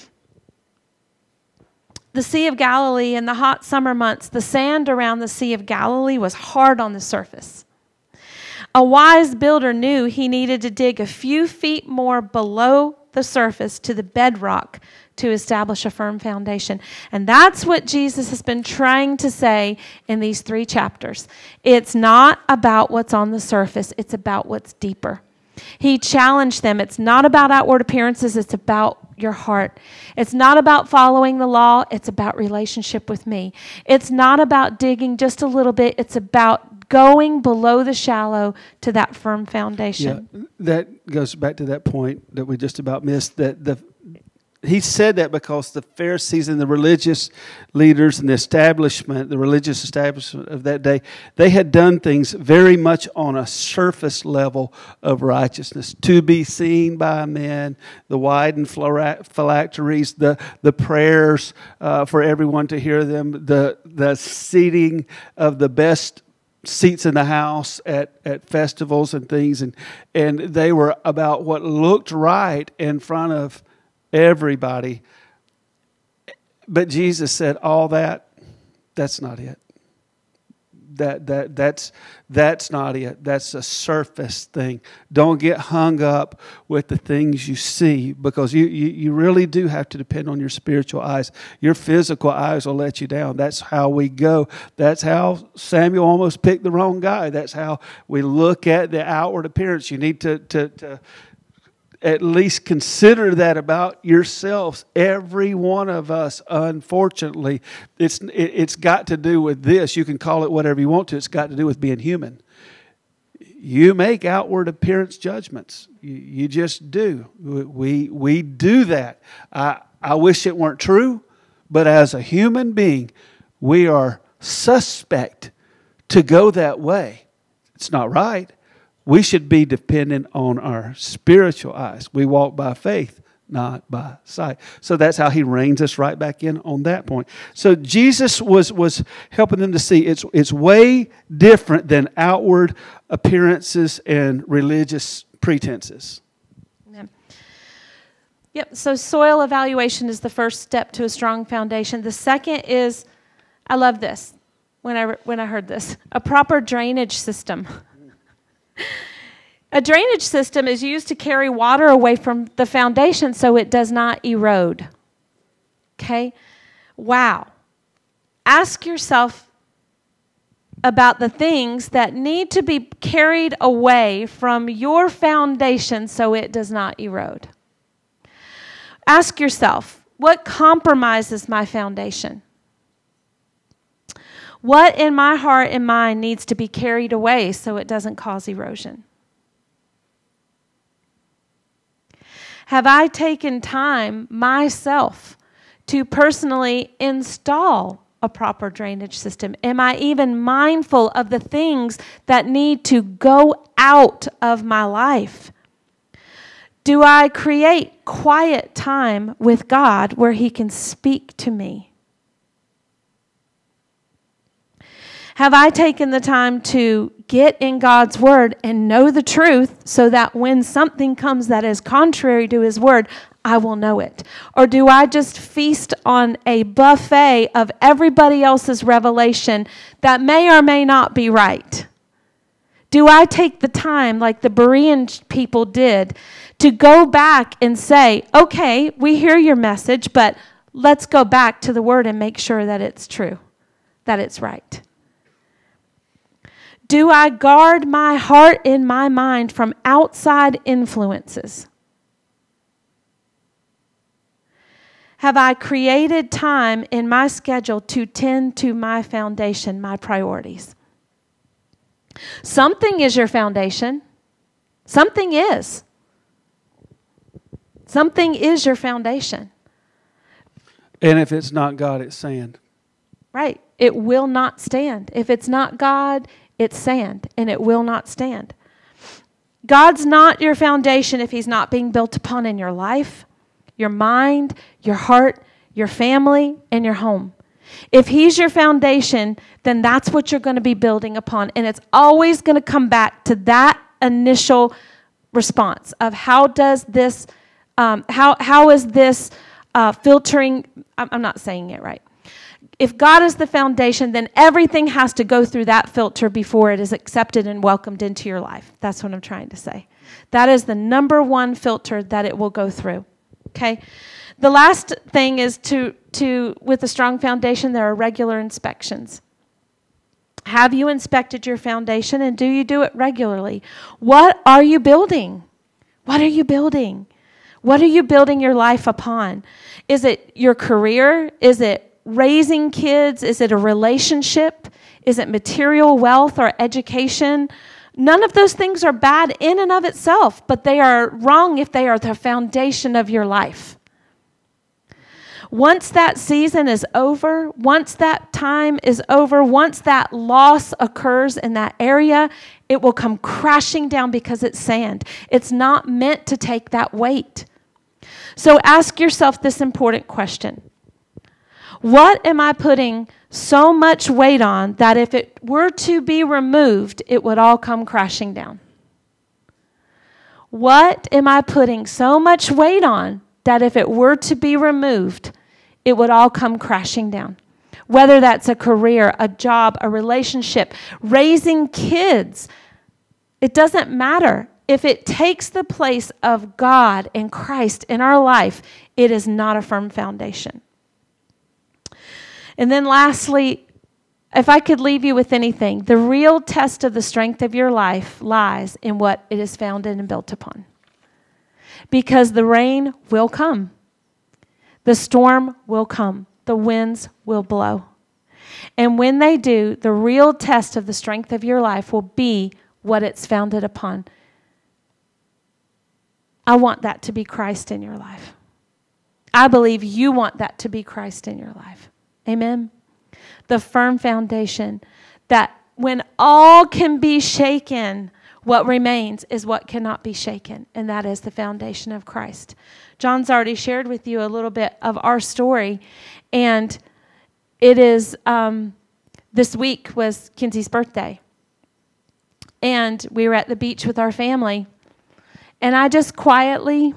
The Sea of Galilee in the hot summer months, the sand around the Sea of Galilee was hard on the surface. A wise builder knew he needed to dig a few feet more below the surface to the bedrock to establish a firm foundation. And that's what Jesus has been trying to say in these 3 chapters. It's not about what's on the surface, it's about what's deeper. He challenged them. It's not about outward appearances, it's about your heart. It's not about following the law, it's about relationship with me. It's not about digging just a little bit, it's about going below the shallow to that firm foundation. Yeah, that goes back to that point that we just about missed, that he said that because the Pharisees and the religious leaders and the religious establishment of that day, they had done things very much on a surface level of righteousness. To be seen by men, the widened phylacteries, the prayers for everyone to hear them, the seating of the best seats in the house at festivals and things. And they were about what looked right in front of everybody. But Jesus said, all that's not it. That's not it. That's a surface thing. Don't get hung up with the things you see, because you really do have to depend on your spiritual eyes. Your physical eyes will let you down. That's how we go. That's how Samuel almost picked the wrong guy. That's how we look at the outward appearance. You need to at least consider that about yourselves. Every one of us, unfortunately, it's got to do with this. You can call it whatever you want to. It's got to do with being human. You make outward appearance judgments. You just do. We do that. I wish it weren't true, but as a human being, we are suspect to go that way. It's not right. We should be dependent on our spiritual eyes. We walk by faith, not by sight. So that's how he reins us right back in on that point. So Jesus was helping them to see it's way different than outward appearances and religious pretenses. Amen. Yep. So soil evaluation is the first step to a strong foundation. The second is, I love this when I heard this, a proper drainage system. A drainage system is used to carry water away from the foundation so it does not erode. Okay? Wow. Ask yourself about the things that need to be carried away from your foundation so it does not erode. Ask yourself, what compromises my foundation? What in my heart and mind needs to be carried away so it doesn't cause erosion? Have I taken time myself to personally install a proper drainage system? Am I even mindful of the things that need to go out of my life? Do I create quiet time with God where He can speak to me? Have I taken the time to get in God's Word and know the truth so that when something comes that is contrary to His Word, I will know it? Or do I just feast on a buffet of everybody else's revelation that may or may not be right? Do I take the time, like the Berean people did, to go back and say, okay, we hear your message, but let's go back to the Word and make sure that it's true, that it's right? Do I guard my heart and my mind from outside influences? Have I created time in my schedule to tend to my foundation, my priorities? Something is your foundation. Something is. Something is your foundation. And if it's not God, it's sand. Right. It will not stand. If it's not God, it's sand, and it will not stand. God's not your foundation if he's not being built upon in your life, your mind, your heart, your family, and your home. If he's your foundation, then that's what you're going to be building upon. And it's always going to come back to that initial response of how does this, how is this filtering, I'm not saying it right. If God is the foundation, then everything has to go through that filter before it is accepted and welcomed into your life. That's what I'm trying to say. That is the number one filter that it will go through. Okay? The last thing is with a strong foundation, there are regular inspections. Have you inspected your foundation, and do you do it regularly? What are you building? What are you building? What are you building your life upon? Is it your career? Is it raising kids? Is it a relationship? Is it material wealth or education? None of those things are bad in and of itself, but they are wrong if they are the foundation of your life. Once that season is over, once that time is over, once that loss occurs in that area, it will come crashing down because it's sand. It's not meant to take that weight. So ask yourself this important question. What am I putting so much weight on that if it were to be removed, it would all come crashing down? What am I putting so much weight on that if it were to be removed, it would all come crashing down? Whether that's a career, a job, a relationship, raising kids, it doesn't matter. If it takes the place of God and Christ in our life, it is not a firm foundation. And then lastly, if I could leave you with anything, the real test of the strength of your life lies in what it is founded and built upon. Because the rain will come. The storm will come. The winds will blow. And when they do, the real test of the strength of your life will be what it's founded upon. I want that to be Christ in your life. I believe you want that to be Christ in your life. Amen. The firm foundation that when all can be shaken, what remains is what cannot be shaken, and that is the foundation of Christ. John's already shared with you a little bit of our story, and it is, this week was Kenzie's birthday, and we were at the beach with our family, and I just quietly,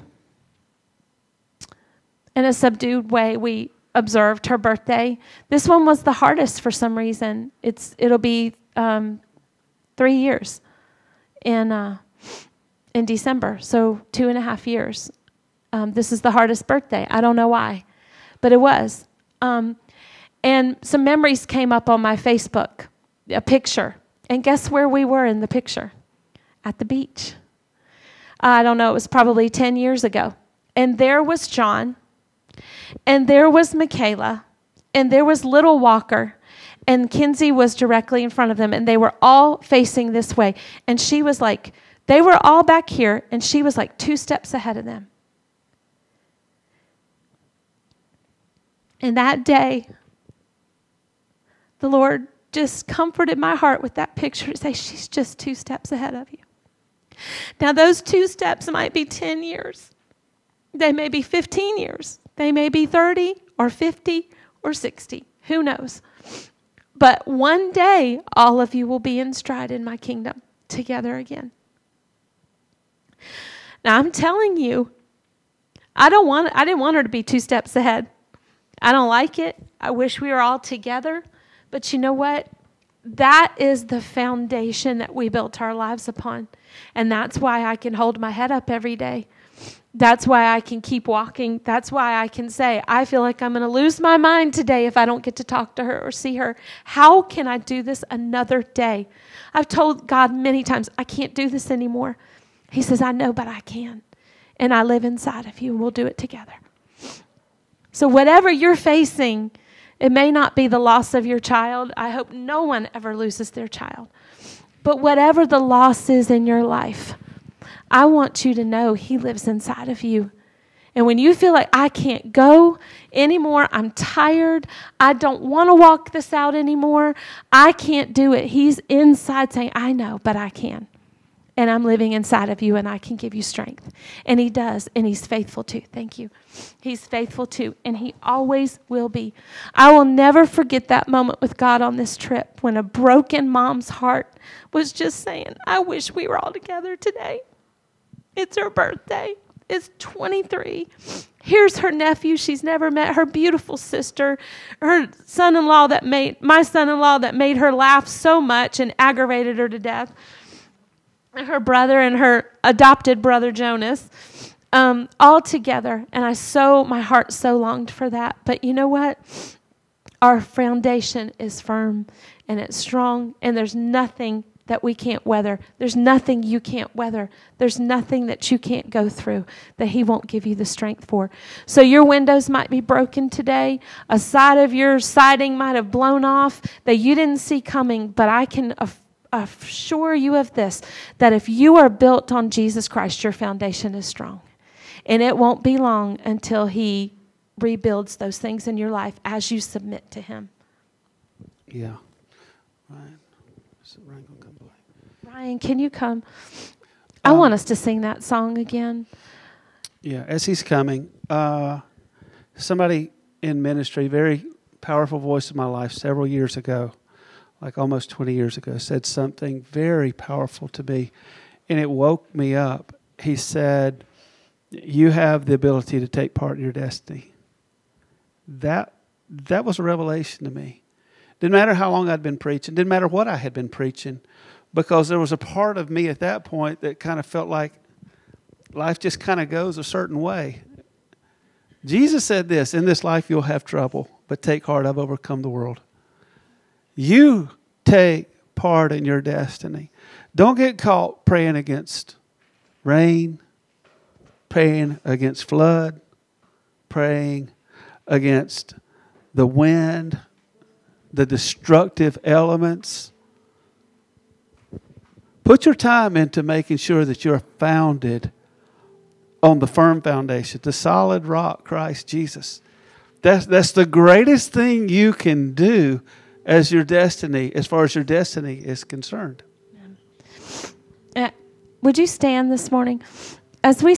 in a subdued way, we observed her birthday. This one was the hardest for some reason. It'll be 3 years in December, so 2.5 years. This is the hardest birthday. I don't know why, but it was. And some memories came up on my Facebook, a picture. And guess where we were in the picture? At the beach. I don't know, it was probably 10 years ago. And there was John, and there was Michaela, and there was little Walker, and Kenzie was directly in front of them, and they were all facing this way. And she was like, they were all back here, and she was like 2 steps ahead of them. And that day, the Lord just comforted my heart with that picture to say, she's just 2 steps ahead of you. Now, those 2 steps might be 10 years. They may be 15 years. They may be 30 or 50 or 60. Who knows? But one day, all of you will be in stride in my kingdom together again. Now, I'm telling you, I didn't want her to be 2 steps ahead. I don't like it. I wish we were all together. But you know what? That is the foundation that we built our lives upon. And that's why I can hold my head up every day. That's why I can keep walking. That's why I can say, I feel like I'm going to lose my mind today if I don't get to talk to her or see her. How can I do this another day? I've told God many times, I can't do this anymore. He says, I know, but I can. And I live inside of you, and we'll do it together. So whatever you're facing, it may not be the loss of your child. I hope no one ever loses their child. But whatever the loss is in your life, I want you to know He lives inside of you. And when you feel like I can't go anymore, I'm tired, I don't want to walk this out anymore, I can't do it, He's inside saying, I know, but I can. And I'm living inside of you, and I can give you strength. And He does, and He's faithful too. Thank you. He's faithful too, and He always will be. I will never forget that moment with God on this trip when a broken mom's heart was just saying, I wish we were all together today. It's her birthday. It's 23. Here's her nephew she's never met, her beautiful sister, her son-in-law my son-in-law that made her laugh so much and aggravated her to death. Her brother and her adopted brother Jonas, all together. And my heart so longed for that. But you know what? Our foundation is firm and it's strong, and there's nothing that we can't weather. There's nothing you can't weather. There's nothing that you can't go through that He won't give you the strength for. So your windows might be broken today. A side of your siding might have blown off that you didn't see coming, but I can assure you of this, that if you are built on Jesus Christ, your foundation is strong. And it won't be long until He rebuilds those things in your life as you submit to Him. Yeah. Ryan, is Ryan going to come play? Ryan, can you come? I want us to sing that song again. Yeah, as he's coming, somebody in ministry, very powerful voice in my life several years ago, like almost 20 years ago, said something very powerful to me, and it woke me up. He said, you have the ability to take part in your destiny. That was a revelation to me. Didn't matter how long I'd been preaching, didn't matter what I had been preaching, because there was a part of me at that point that kind of felt like life just kind of goes a certain way. Jesus said this, in this life you'll have trouble, but take heart, I've overcome the world. You take part in your destiny. Don't get caught praying against rain, praying against flood, praying against the wind, the destructive elements. Put your time into making sure that you're founded on the firm foundation, the solid rock, Christ Jesus. That's the greatest thing you can do as your destiny, as far as your destiny is concerned. Would you stand this morning? As we